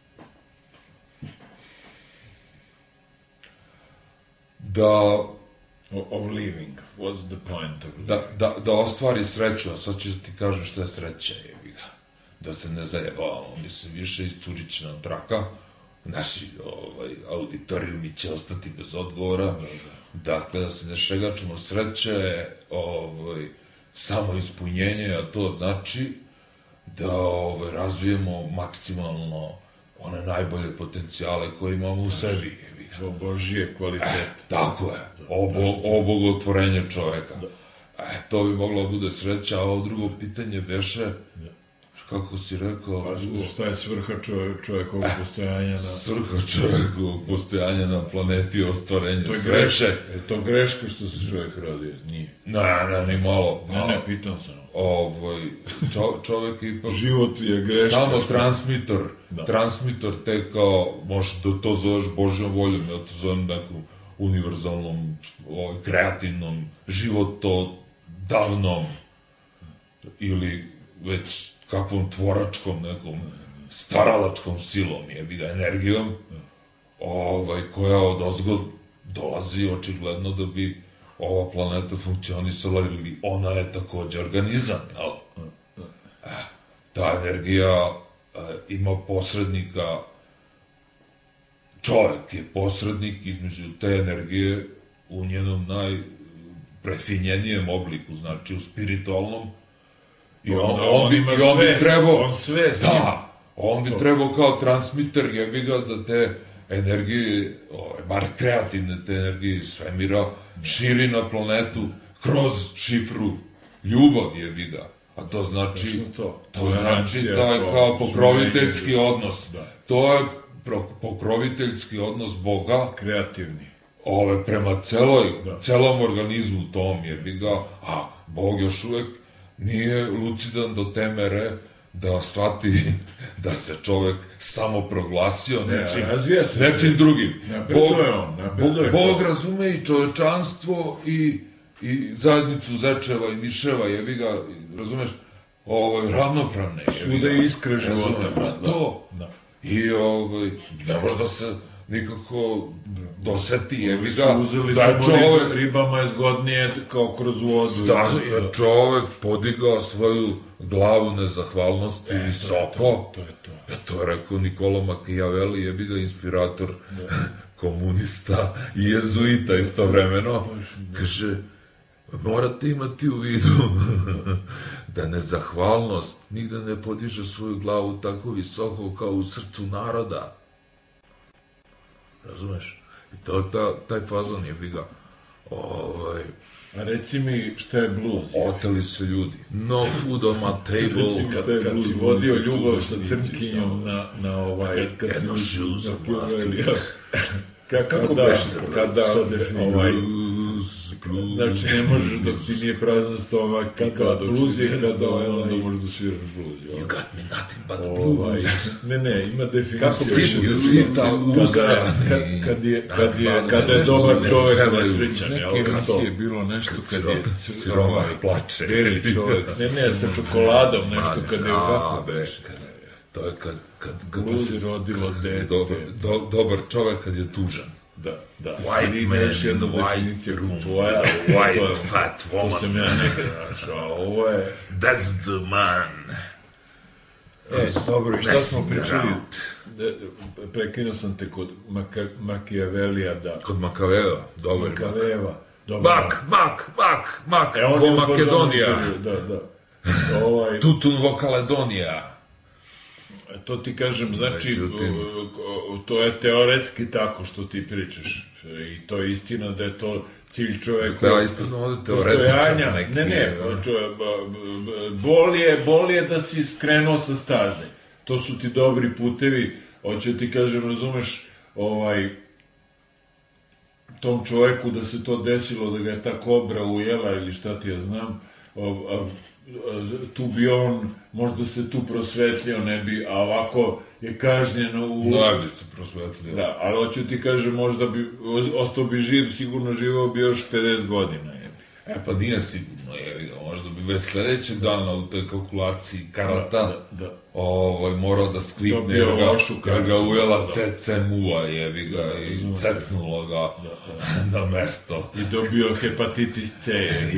Of living. What's the point of living? Da ostvari sreću, a sad ću ti kažem šta je sreća, jebi ga. Da se ne zajebavamo, mislim, više iscurići nam traka, naši auditorijumi će ostati bez odgovora, dakle, da se ne šegačimo sreće, samo ispunjenje, a to znači da razvijemo maksimalno one najbolje potencijale koje imamo u sebi. Božije kvalitete. Tako je, obogotvorenje čoveka. To bi moglo bude sreća, a ovo drugo pitanje beše, kako si rekao... Šta je svrha čovekovog postojanja? Svrha čovekovog postojanja na planeti, ostvarenje sreće. Je to greška što se čovek radi? Nije. Ne, ni malo. Ne, pitan sam. Čovek ipak... Život je greška. Samo transmitor te kao, možeš da to zoveš Božjom voljom, ja to zovem nekom univerzalnom, kreativnom, životodavnom ili već kakvom tvoračkom, nekom stvaralačkom silom, energijom, koja od ozgod dolazi očigledno da bi ova planeta funkcionisala, ili ona je takođe organizam, jel? Ta energija ima posrednika, čovek je posrednik između te energije u njenom najprefinjenijem obliku, znači u spiritualnom, i on bi trebao kao transmiter, jebi ga, da te energije, bar kreativne te energije svemira, širi na planetu kroz šifru ljubav, jebi ga. A to znači, to je kao pokroviteljski odnos. To je pokroviteljski odnos Boga. Kreativni. Prema celom organizmu tom, jebi ga, a Bog još uvek nije lucidan do te mere da shvati da se čovek samo proglasio nečim drugim. Bog razume i čovečanstvo i zajednicu zečeva i miševa, jebi ga, razumeš, ravnopravne. Svuda je iskra života, brate. To. I ne možda se nikako doseti, jebi ga, da je čovek... Ribama je zgodnije kao kroz vodu. Da je čovek podigao svoju glavu nezahvalnosti visoko. To je rekao Niccolo Machiavelli, jebi ga, inspirator komunista i jezuita istovremeno. Kaže, morate imati u vidu da nezahvalnost nigde ne podiže svoju glavu tako visoko kao u srcu naroda. Razumeš? I to je taj fazon, jebi ga. A reci mi šta je bluz? Oteli se ljudi. No food on my table. Reci mi šta je bluz? Vodio ljubav sa crnkinjom na Kad no shoes on my feet. Kako kada znači ne možeš dok ti nije prazan stomak, kada bluz je kada onda možeš da sviraš bluz. You got me nothing but blues. Ne, ima definicija. Sita usta. Kada je dobar čovek nesrećan. Neki je bilo nešto kad je siroma plače. Beri čovek. Ne, sa čokoladom nešto kad je kako. To je kad se rodilo dete. Dobar čovek kad je tužan. Da. White man, white room, white fat woman. To sam ja nekada našao, ovo je... That's the man. Dobro, šta smo pričali? Prekinuo sam te kod Machiavellija, da. Kod Makaveva, dobar Makaveva. Mak, vo Makedonija. Da. Tutun vo Kaledonija. To ti kažem, znači, to je teoretski tako što ti pričaš. I to je istina da je to cilj čoveka. Da, ispravno ovde teoretičan neki. Ne, bolje da si skrenuo sa staze. To su ti dobri putevi. Hoće ti kažem, razumeš, tom čoveku da se to desilo, da ga je ta kobra ujela ili šta ti ja znam, tu bi on, možda se tu prosvetlio, ne bi, a ovako je kažnjeno u... Ne bi se prosvetlio. Da, ali hoću ti kažem, možda bi, ostao bi živ, sigurno živao bi još 50 godina, jebi. Pa nije sigurno, možda bi već sledećeg dana u toj kalkulaciji karata morao da sklipne, jer ga ujela CCMU-a, jebi ga, i cecnulo ga na mesto. I dobio hepatitis C.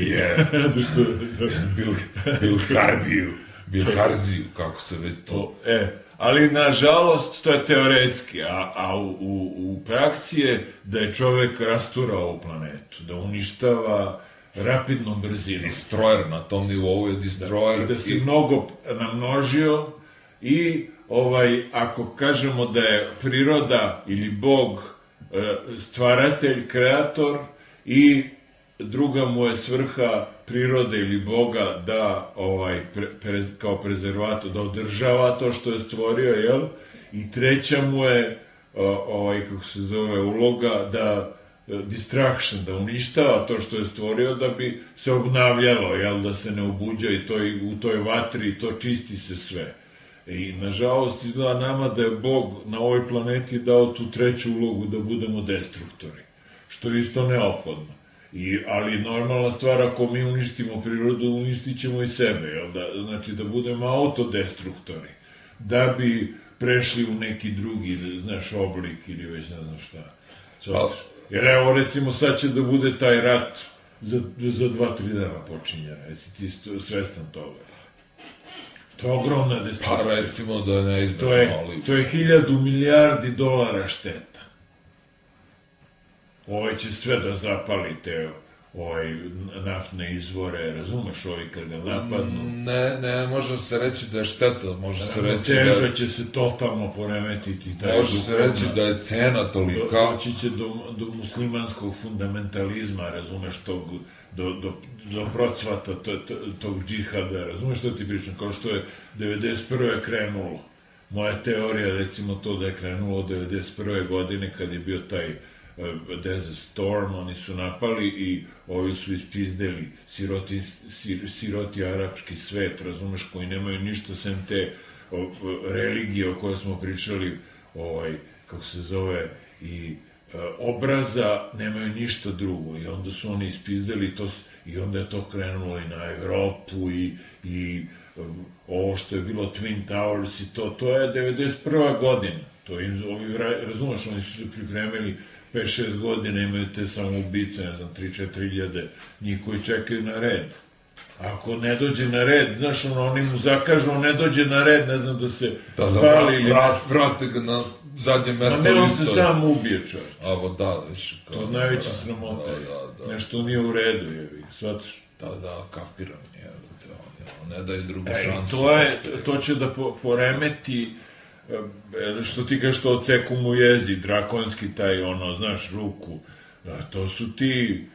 Bilharziju, kako se već to... Ali, nažalost, to je teoretski, a u praksi je da je čovek rasturao ovu planetu, da uništava rapidnom brzinom. Destroyer, na tom nivou je destroyer. Da si mnogo namnožio i ako kažemo da je priroda ili Bog stvaratelj, kreator i druga mu je svrha prirode ili Boga da kao prezervator, da održava to što je stvorio, jel? I treća mu je kako se zove, uloga da distraction, da uništava to što je stvorio da bi se obnavljalo, jel? Da se ne obuđa i u toj vatri i to čisti se sve. I nažalost izgleda nama da je Bog na ovoj planeti dao tu treću ulogu da budemo destruktori, što je isto neophodno. Ali normalna stvar, ako mi uništimo prirodu, uništit ćemo i sebe, jel? Znači da budemo autodestruktori, da bi prešli u neki drugi, znaš, oblik ili već ne znam šta. Jer evo, recimo, sad će da bude taj rat za 2-3 dana počinjena. Jesi ti svestan toga? To je ogromna destrukcija. Pa recimo da je neizbežno, ali... To je 1000 milijardi dolara šteta. Ovo će sve da zapali te naftne izvore, razumeš, ovi kad ga napadnu. Ne, može se reći da je šteta, može se reći da... Teža će se totalno poremetiti. Može se reći da je cena tolika. Doći će do muslimanskog fundamentalizma, razumeš, do procvata tog džihada, razumeš što ti pričam, kao što je 91. krenulo. Moja teorija, recimo to da je krenulo od 91. godine kad je bio taj Desert Storm, oni su napali i ovi su ispizdeli siroti arapski svet, razumeš, koji nemaju ništa sem te religije o kojoj smo pričali, kako se zove, i obraza, nemaju ništa drugo i onda su oni ispizdeli to i onda je to krenulo i na Evropu i ovo što je bilo Twin Towers i to je 91. godina, to im, razumeš, oni su se pripremili 5-6 godina, imaju te samoubice, ne znam, 3-4 hiljade njih koji čekaju na red. Ako ne dođe na red, znaš, oni mu zakažu, on ne dođe na red, ne znam, da se spali ili nešto. Vrate ga na zadnje mesto. Ma ne, on se sam ubije, čovječ. Viš. To je najveća sramota. Nešto nije u redu, jevi, shvataš? Da, kapiram, ne daje drugu šansu. To će da poremeti, što ti kažeš, to odseku mu jezik, drakonski taj, znaš, ruku. To su ti,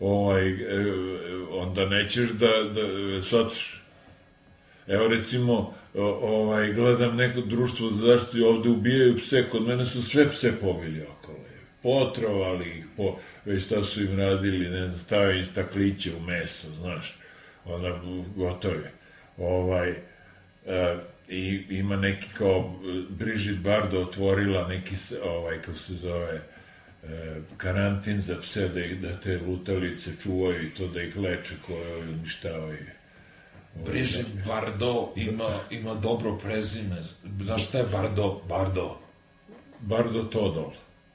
onda nećeš da shvataš. Evo, recimo, gledam neko društvo za zaštitu i ovde ubijaju pse, kod mene su sve pse pobili okolo. Potrovali ih, već šta su im radili, ne znam, stavili stakliće u meso, znaš, onda gotovi. I ima neki kao Brigitte Bardot otvorila neki, kako se zove, karantin za pse, da te lutalice čuvaju i to da ih leče koje uništavaju. Brigitte Bardot ima dobro prezime. Znaš šta je Bardot? Bardot Todol.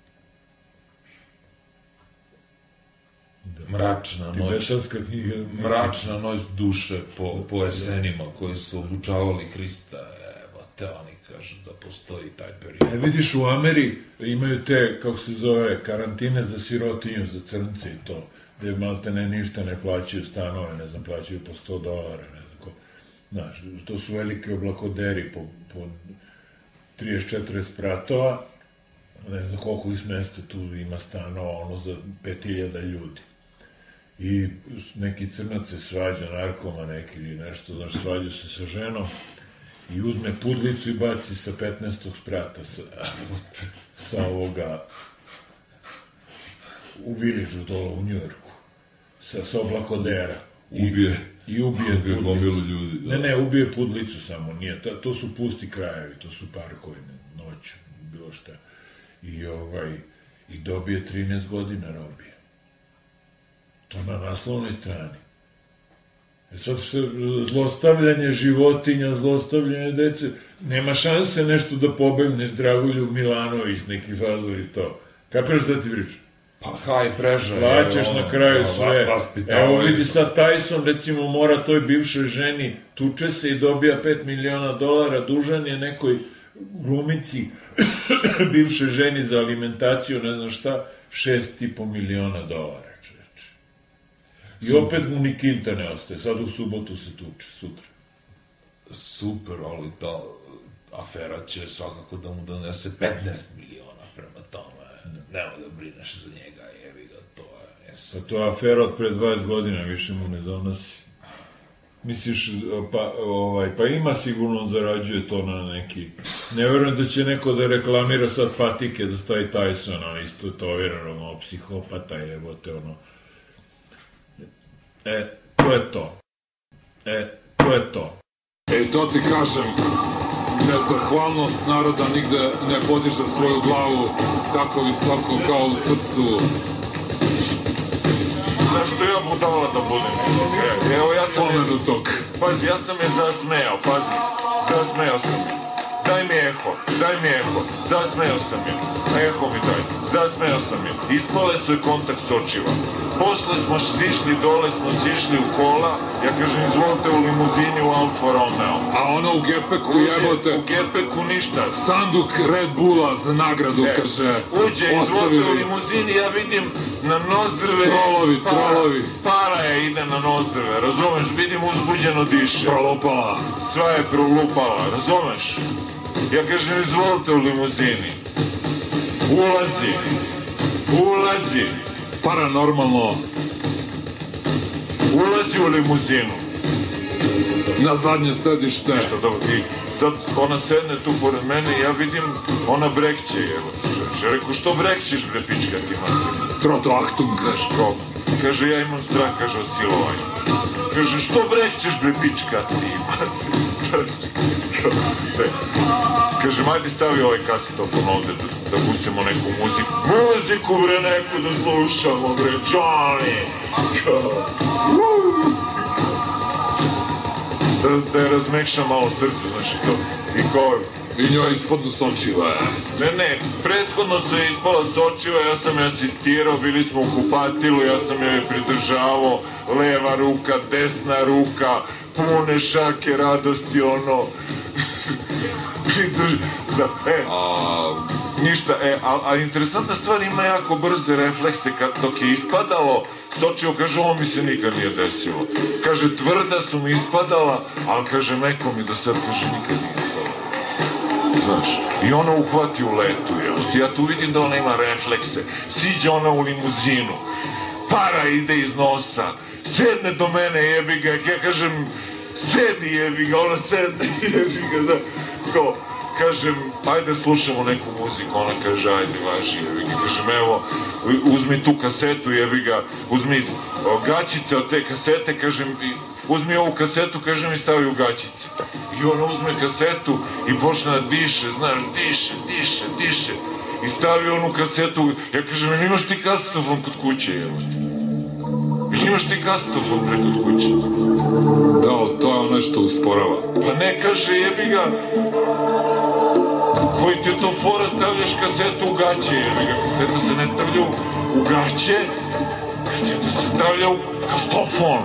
Mračna noć duše po esenima koji su obučavali Hrista. Evo te oni kažu da postoji taj period. Vidiš, u Ameri imaju te, kako se zove, karantine za sirotinju, za crnce i to, gde malte ne ništa ne plaćaju stanove, ne znam, plaćaju po $100, ne znam ko. Znaš, to su velike oblakoderi po 30-40 spratova, ne znam koliko iz mesta tu ima stanova, za 5000 ljudi. I neki crnac se svađa, narkoma neki ili nešto, znaš, svađa se sa ženom i uzme pudlicu i baci sa 15. sprata sa ovoga u Villageu dole u Njujorku, sa oblakodera. Ubije gomilu ljudi. Ne, ubije pudlicu samo, nije, to su pusti krajevi, to su parkovi, noć, bilo šta. I dobije 13 godina robije. To na naslovnoj strani. Sad što zlostavljanje životinja, zlostavljanje dece, nema šanse nešto da pobegne Dragoljub Milanović, neki fazor i to. Kapiraš da ti priča? Pa haj prežaj. Plaćaš na kraju sve. Evo vidi sad Tyson, recimo, mora toj bivšoj ženi, tuče se i dobija $5 miliona, dužan je nekoj glumici, bivšoj ženi za alimentaciju, ne znam šta, $6,5 miliona. I opet mu ni kinta ne ostaje, sad u subotu se tuče, sutra. Super, ali afera će svakako da mu donese 15 miliona prema tome. Nema da brineš za njega, jevi ga, to je... Pa to je afera od pre 20 godina, više mu ne donosi. Misliš, pa ima sigurno, zarađuje to na neki... Ne verujem da će neko da reklamira sad patike, da stavi Tysona, isto to vjerujem, psihopata jebote, ono... To je to. To je to. To ti kažem, nezahvalnost naroda nigde ne podiže svoju glavu tako visoko kao u srcu. Znaš što ja budala da budem? Evo ja sam... Pomenutog. Pazi, ja sam je zasmejao, pazi. Zasmejao sam je. Daj mi eho, zasmejao sam je. Eho mi daj, zasmejao sam je. Ispale su je kontakt s očiva. Posle smo sišli, dole smo sišli u kola. Ja kažem, izvolite u limuzini u Alfa Romeo. A ono u Gepeku jebote. U Gepeku ništa. Sanduk Red Bulla za nagradu, kaže. Uđe, izvolite u limuzini, ja vidim na nozdrve. Trolovi. Para je ide na nozdrve, razumeš? Vidim uzbuđeno diše. Prolupala. Sva je prolupala, razumeš? Ja kažem, izvolite u limuzini. Ulazi. Paranormalno. Ulazi u limuzinu. Na zadnje sedište. Nešto dobro. I sad ona sedne tu pored mene i ja vidim, ona brekće, evo. Reku, što brekćeš, bre, pička ti mater? Troto Achtung. Znaš, ko? Kaže, ja imam strah, kaže, od silovanja. Kaže, što brekćeš, bre, pička ti mater? Kaže, majde stavi ovaj kasetofon ovde da pustimo neku muziku. Muziku, bre, neku da slušamo, bre, Johnny! Da je razmekša malo srce, znaš, i to. I kao... I njoj ispadnu s očiva. Ne, prethodno se je ispala s očiva, ja sam je asistirao, bili smo u kupatilu, ja sam joj pridržavao, leva ruka, desna ruka, pune šake radosti, ono... Ništa, a interesantna stvar, ima jako brze reflekse, dok je ispadalo s očiju, kaže, ovo mi se nikad nije desilo. Kaže, tvrda su mi ispadala, ali kaže, meko mi do sad, kaže, nikad nije ispadala. Znaš, i ona uhvati u letu, ja tu vidim da ona ima reflekse, siđe ona u limuzinu, para ide iz nosa, sedne do mene, jebi ga, ja kažem, sedi, jebi ga, ona sedne, jebi ga, da, kao, kažem, ajde slušamo neku muziku, ona kaže, ajde, važi, jebi ga, kažem, evo, uzmi tu kasetu, jebi ga, uzmi gaćice od te kasete, kažem, uzmi ovu kasetu, kažem, i stavi u gaćice. I ona uzme kasetu i počne da diše, znaš, diše. I stavi onu kasetu, ja kažem, imaš ti kasetofon kod kuće, jebote? Imaš ti kasetofon pre kod kuće? Da, to je ono što usporava. Pa ne, kaže, jebi ga, koji ti je to fora, stavljaš kasetu u gaće, jebi ga, kaseta se ne stavlja u gaće, kaseta se stavlja u kastofon.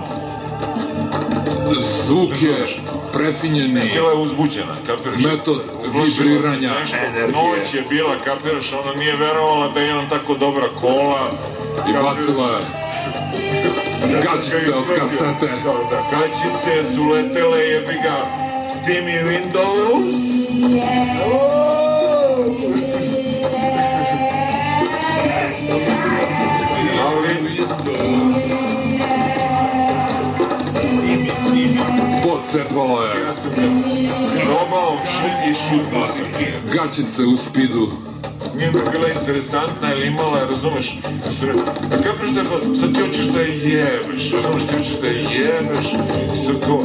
Zvuk je prefinjeni. Bila je uzbuđena, kapiraš? Metod vibriranja energije. Noć je bila, kapiraš, ona nije verovala da imam tako dobra kola. I bacila je gaćice od kasete. Da, gaćice su letele, jebi ga, Steamy Windows. Pocepalo je. Ja sam ga probao i šutno sam je. Gaćice u spidu. Nije mi bila interesantna, ili imala, razumeš, a kapiš da sad ti hoćeš da je jebeš, razumeš, ti hoćeš da je jebeš, i sad kao,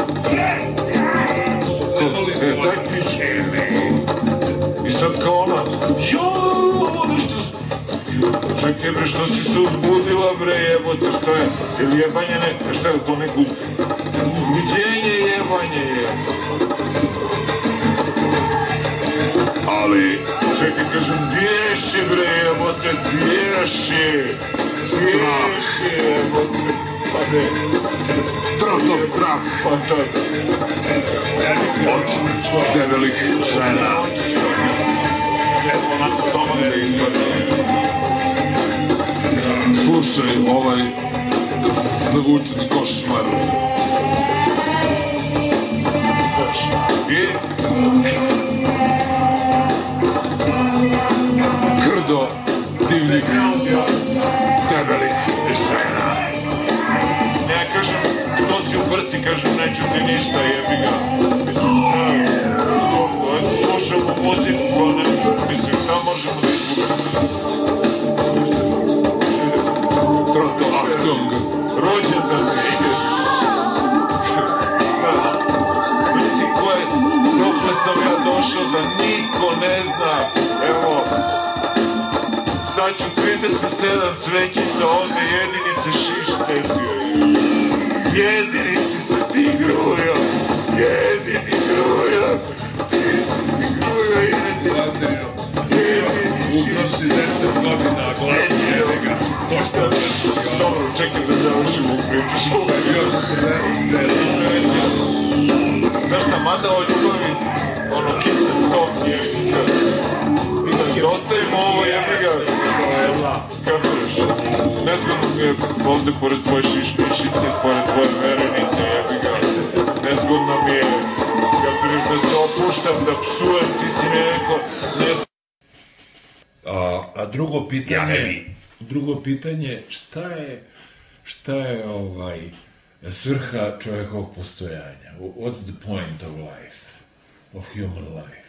daj pičku, i sad kao ona, ovo nešto, čekaj bre, što si se uzbudila bre, jebote, što je, ili jebanje neka, šta je to neko uzbuđenje, jebanje je, ali, čekaj, kažem, bješi bre, jebote, bješi, jebote, pa ne, Troto strah. Pa da. Od debelih žena. Slušaj ovaj zvučni košmar. I brdo divljih debelih žena. Ja kažem, to si u frci, kažem, neću ti ništa, jebi ga. Slušamo muziku, pa ne, mislim, šta možemo da izgubimo? Troto, Achtung, rođendan je. Mislim, dokle sam ja došao da niko ne zna, evo, sad ću 37 svećica, ovde jedini se šiš setio. Jedini si se ti grujo, jedini grujo, ti si ti grujo, jedini. Ukro si 10 godina, glavni jebi ga. To što je dobro, čekaj da završim u priču. Bio 47. Znaš šta, mada o ljubavi, ono, kiss and talk, jebi ga. Ostavimo ovo, jebi ga. Kako ješ? Nezgodno mi je ovde pored tvoje šišmišice, pored tvoje verenice, jebi ga. Nezgodno mi je, kako ješ, da se opuštam, da psujem, ti si mi rekao, A drugo pitanje, šta je svrha čovjekovog postojanja? What's the point of life, of human life?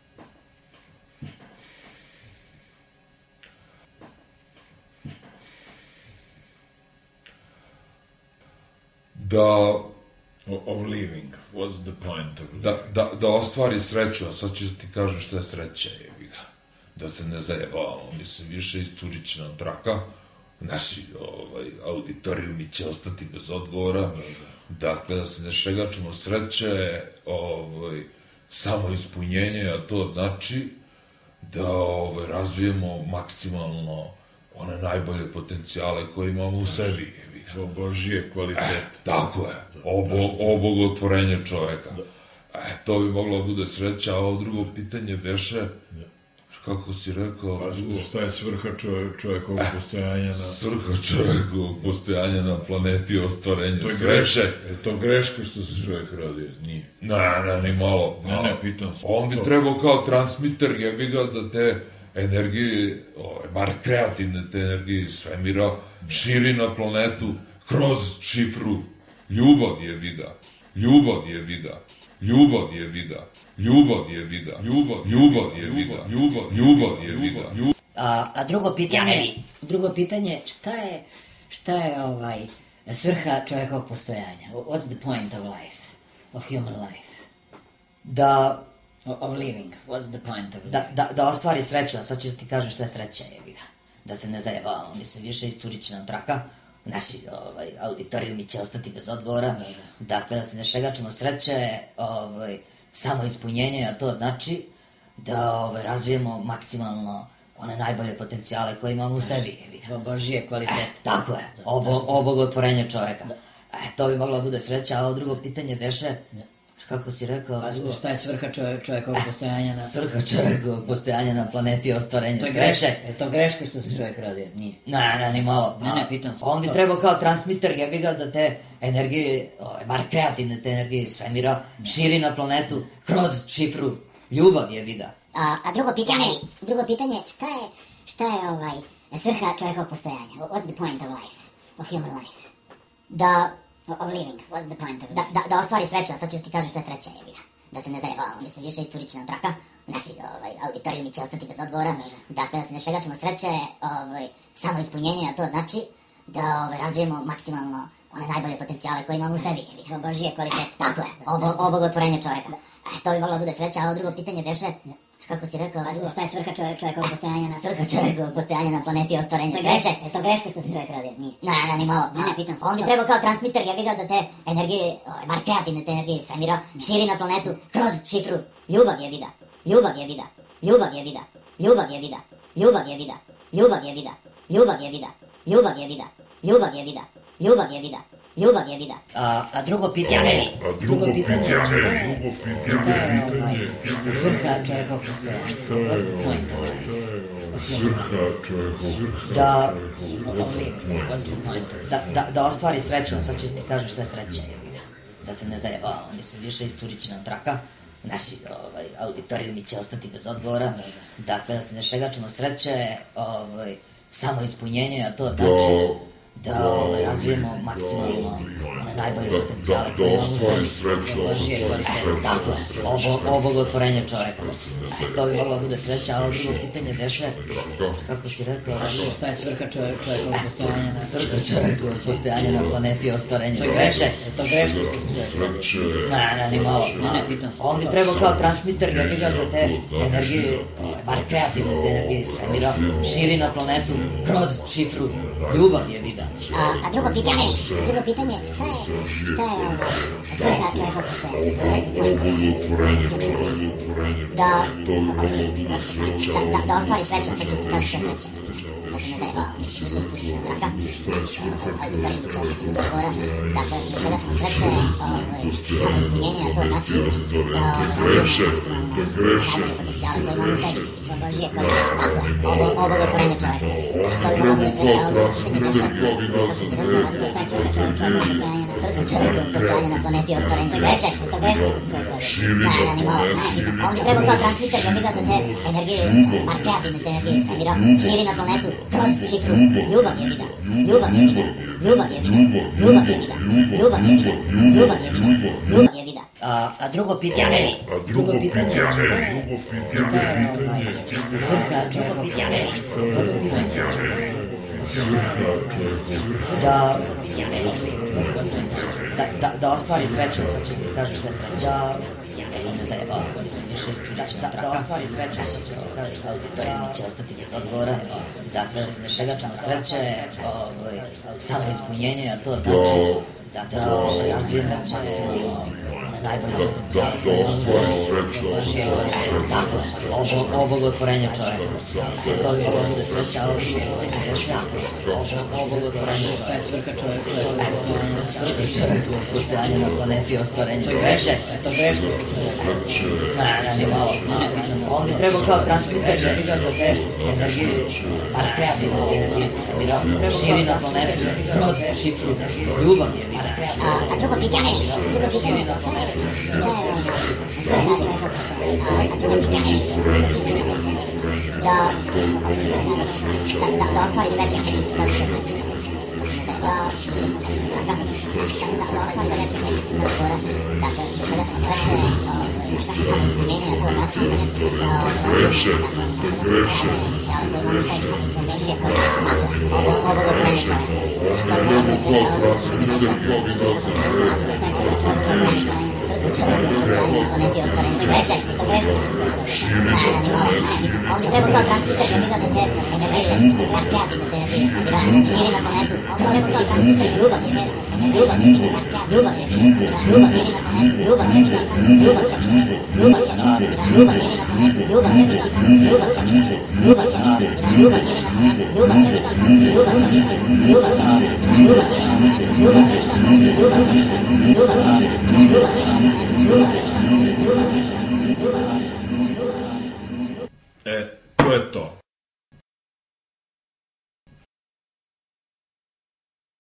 Of living, what's the point of living? Da ostvari sreću, a sad ću ti kažem što je sreća, jebi ga. Da se ne zajebavamo, mislim, više iscurit će nam traka, naši auditorijumi će ostati bez odgovora, dakle, da se ne šegačemo sreće, samo ispunjenje, a to znači da razvijemo maksimalno one najbolje potencijale koje imamo u sebi, jebi ga. Božije kvalitet. Tako je, obogotvorenje čoveka. To bi moglo da bude sreća, a ovo drugo pitanje beše, kako si rekao... Pa šta je svrha čovekovog postojanja Svrha čovekovog postojanja na planeti je ostvarenje sreće. Je to greška što se čovek rodio? Nije. Ne, ni malo. Ne, pitam se. On bi trebao kao transmiter, jebi ga, da te energije, bar kreativne te energije svemira, širi na planetu kroz šifru ljubav, jebi ga. Ljubav, jebi ga. Ljubav, jebi ga. Ljubav, jebi ga. Ljubav, jebi ga. Ljubav, jebi ga. A drugo pitanje, šta je svrha čovjekovog postojanja? What's the point of life? Of human life? Of living. What's the point of living? Da ostvari sreću, a sad ću ti kažem šta je sreća, jebi ga. Da se ne zajebavamo, mislim, više iscurit će nam traka, naši auditorijumi će ostati bez odgovora, dakle, da se ne šegačemo sreće, samo ispunjenje, a to znači da razvijemo maksimalno one najbolje potencijale koje imamo u sebi. Božije kvalitet. Tako je, obogotvorenje čoveka. To bi mogla bude sreća, a ovo drugo pitanje beše, kako si rekao... Šta je svrha čovekovog postojanja na... Svrha čovekovog postojanja na planeti je ostvarenje sreće. Je to greška što se čovek rodio? Nije. Ne, ni malo. Ne, pitam se. On bi trebao kao transmiter, jebi ga, da te energije, bar kreativne te energije svemira, širi na planetu kroz šifru ljubav, jebi ga. A drugo pitanje, šta je svrha čovekovog postojanja? What's the point of life? Of human life? Of living, what's the point of it? Da ostvari sreću, a sad ću ti kažem šta je sreća, jebi ga. Da se ne zajebavamo, mislim, više iscurit će nam traka, naši auditorijumi će ostati bez odgovora, dakle, da se ne šegačemo sreće, samo ispunjenje, a to znači da razvijemo maksimalno one najbolje potencijale koje imamo u sebi, jebi ga. Božije kvalitet. Tako je, obogotvorenje čoveka. To bi mogla bude sreća, a ovo drugo pitanje beše, kako si rekao, šta je svrha čovekovog postojanja na... Svrha čovekovog postojanja na planeti je ostvarenje sreće. Je to greška što se čovek rodio? Nije. Ne, ni malo. Ne, pitam se. On bi trebao kao transmiter, jebi ga, da te energije, bar kreativne te energije svemira, širi na planetu kroz šifru ljubav, jebi ga. Ljubav, jebi ga. Ljubav, jebi ga. Ljubav, jebi ga. Ljubav, jebi ga. Ljubav, jebi ga. Ljubav, jebi ga. Ljubav, jebi ga. Ljubav, jebi ga. Ljubav, jebi ga. Ljubav, jebi ga. A drugo pitanje, šta je svrha čovekovog postojanja? What's the point of life? Svrha čovekovog postojanja. Da ostvari sreću, sad ću ti kažem šta je sreća, jebi ga. Da se ne zajebavamo, mislim, više iscurit će nam traka, naši auditorijumi će ostati bez odgovora. Dakle, da se ne šegačimo sreće, samo ispunjenje, a to znači da razvijemo maksimalno najbolje potencijale koje imamo u sebi, Božije kvalitete, tako, obogotvorenje čoveka. To bi mogla bude sreća, a ovo drugo pitanje beše, kako si rekao, šta je svrha čovekovog postojanja? Svrha čovekovog postojanja na planeti je ostvarenje sreće. To greško što Ne, ni malo. Ne, pitam se. On bi trebao kao transmiter da bi ga da te energije, bar kreativne te energije svemira, širi na planetu kroz šifru ljubav je vida. A drugo pitanje, šta je svrha čovjekog postojanja? Da ostvari sreću, sad ću ti kažu što je sreća. Da se ne zajebava, više isturična traka, auditorij bi će ostati bez odgovora, dakle, da se šegačimo sreće, samo ispunjenje, a to znači da razvijemo maksimalno najbolje potencijale koje imamo u sebi, za Božije kvalitete, tako, obogotvorenje čoveka. To bi mogla bude sreća, ovo pitanje beše, kako si rekao, šta je svrha čovjekovog postojanja na planeti je ostvarenje sreće, to greško što su rekao. Ne, ni malo, ne, pitam. On bi trebao kao transmiter da bi ga da te energije, bar kreativne te energije svemira, širi na planetu kroz šifru ljubav je vida. Ljubav je vida. Ljubav je vida. Ljubav je vida. Ljubav je vida. Ljubav je vida. Ljubav je vida. A drugo pitanje, šta je svrha čovjekovog postojanja? Da ostvari sreću, sad ću ti kažu što je sreća. Da se ne zajebava, mislim, više čudična traka. Da ostvari sreću, sad ću ti kažu što je auditorijumi će ostati bez odgovora. Dakle, da se ne šegačimo sreće, samo ispunjenje, a to znači da razvijemo maksimalno najbolje potencijale koje imamo u sebi, Božije kvalitete, tako, obogotvorenje čoveka. To bi mogla bude sreća, a ovo pitanje beše, obogotvorenje čoveka. Šta je svrha čovekovog Svrha čovekovog postojanja na planeti je ostvarenje sreće. To greško što Ne, ni malo. On bi trebao kao transmiter da bi ga da te energije, bar kreativne te energije svemira, širi na planetu kroz šifru ljubav je vida. A drugo pitanje, Širi na planetu. šta je svrha čovjekog postojanja? Drugo pitanje, da ostvari sreću, sad ću ti kažu što je sreća. Da se ne zajebava, više isturična traka, da ostvari sreću, sad ću ti bez odgovora. Dakle, da se šegačimo sreće, samo ispunjenje, a to znači da razvijemo potencijale koje imamo u sebi, za Božije kvalitete, tako, obogotvorenje čoveka. To bi mogla bude sreća, ovo pitanje beše, kako si rekao, šta je svrha čovjekovog postojanja na planeti je ostvarenje sreće, to greško što su rekao. Ne, ni malo, ne, pitam. On bi trebao kao transmiter da bi ga da te energije, bar kreativne te energije svemira, širi na planetu kroz šifru ljubav je vida. Ljubav je vida. Ljubav je vida. Ljubav širi na planetu. Ljubav je vida. Ljubav je vida. Ljubav je vida. Ljubav širi na planetu. Ljubav je vida. Ljubav je vida. Ljubav je vida. Ljubav širi na planetu. Ljubav je vida. Ljubav je vida. Ljubav je vida. Ljubav širi na planetu. Ljubav je vida. Ljubav je vida. Ljubav je vida. Ljubav širi na planetu. Ljubav je vida.